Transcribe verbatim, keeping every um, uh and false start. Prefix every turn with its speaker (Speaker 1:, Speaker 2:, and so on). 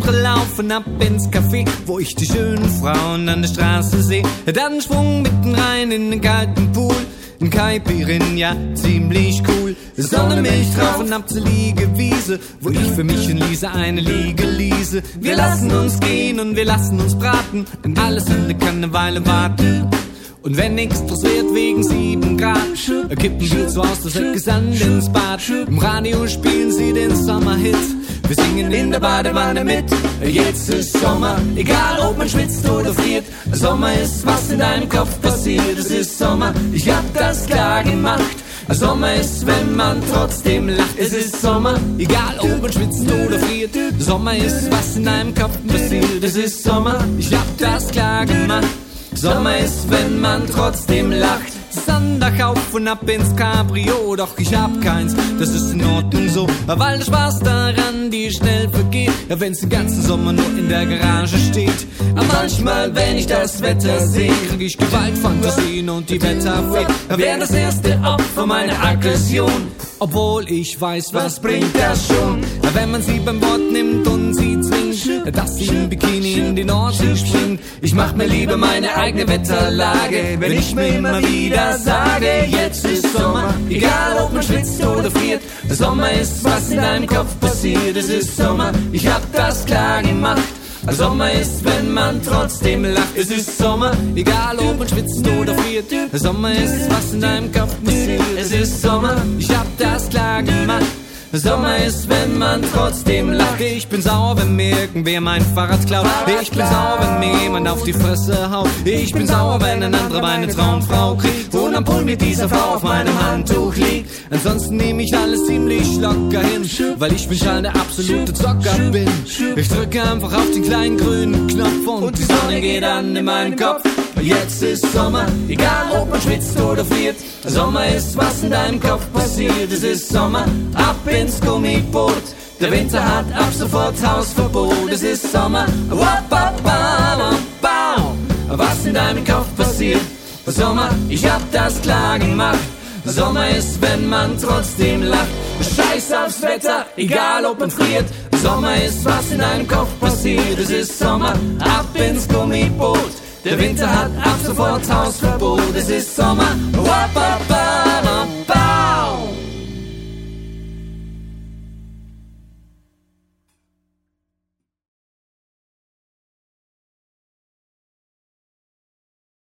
Speaker 1: andere laufen ab ins Café, wo ich die schönen Frauen an der Straße sehe. Dann Schwung mitten rein in den kalten Pool, ein Caipirinha, ziemlich cool. Sonne, Milch drauf und ab zur Liegewiese, wo ich für mich und Lisa eine Liege ließe. Wir lassen uns gehen und wir lassen uns braten, denn alles in der kann eine Weile warten. Und wenn nichts draus wird wegen sieben Grad, kippen wir zu Hause das Säcke Sand ins Bad. Im Radio spielen sie den Sommerhit, wir singen in der Badewanne mit. Jetzt ist Sommer, egal ob man schwitzt oder friert. Sommer ist, was in deinem Kopf passiert. Es ist Sommer, ich hab das klar gemacht. Sommer ist, wenn man trotzdem lacht. Es ist Sommer, egal ob man schwitzt oder friert. Sommer ist, was in deinem Kopf passiert. Es ist Sommer, ich hab das klar gemacht. Sommer ist, wenn man trotzdem lacht. Sonntag auf und ab ins Cabrio, doch ich hab keins, das ist in Ordnung so, weil der Spaß daran die schnell vergeht, ja, wenn's den ganzen Sommer nur in der Garage steht. Aber manchmal, wenn ich das Wetter sehe, krieg ich Gewaltfantasien und die Wetterfee wäre das erste Opfer meiner Aggression. Obwohl ich weiß, was bringt das schon, wenn man sie beim Wort nimmt und sie zwingt, dass sie im Bikini in die Nordsee springt. Ich mach mir lieber meine eigene Wetterlage, wenn ich mir immer wieder sage, jetzt ist Sommer, egal ob man schwitzt oder friert. Der Sommer ist, was in deinem Kopf passiert. Es ist Sommer, ich hab das klar gemacht. Sommer ist, wenn man trotzdem lacht. Es ist Sommer, egal ob man schwitzt oder friert. Der Sommer ist, was in deinem Kopf passiert. Es ist Sommer, ich hab das klar gemacht. Sommer ist, wenn man trotzdem lacht. Ich bin sauer, wenn mir irgendwer mein Fahrrad klaut. Ich bin sauer, wenn mir jemand auf die Fresse haut. Ich bin sauer, wenn ein anderer meine Traumfrau kriegt und am Pool mit dieser Frau auf meinem Handtuch liegt. Ansonsten nehme ich alles ziemlich locker hin, weil ich mich halt der absolute Zocker bin. Ich drücke einfach auf den kleinen grünen Knopf und die Sonne geht an in meinen Kopf. Jetzt ist Sommer, egal ob man schwitzt oder friert. Sommer ist, was in deinem Kopf passiert. Es ist Sommer, ab ins Gummiboot. Der Winter hat ab sofort Hausverbot. Es ist Sommer, was in deinem Kopf passiert. Sommer, ich hab das klar gemacht. Sommer ist, wenn man trotzdem lacht. Scheiß aufs Wetter, egal ob man friert. Sommer ist, was in deinem Kopf passiert. Es ist Sommer, ab ins Gummiboot. Der Winter hat ab sofort Hausverbot. Es ist Sommer, wap, wap, wap.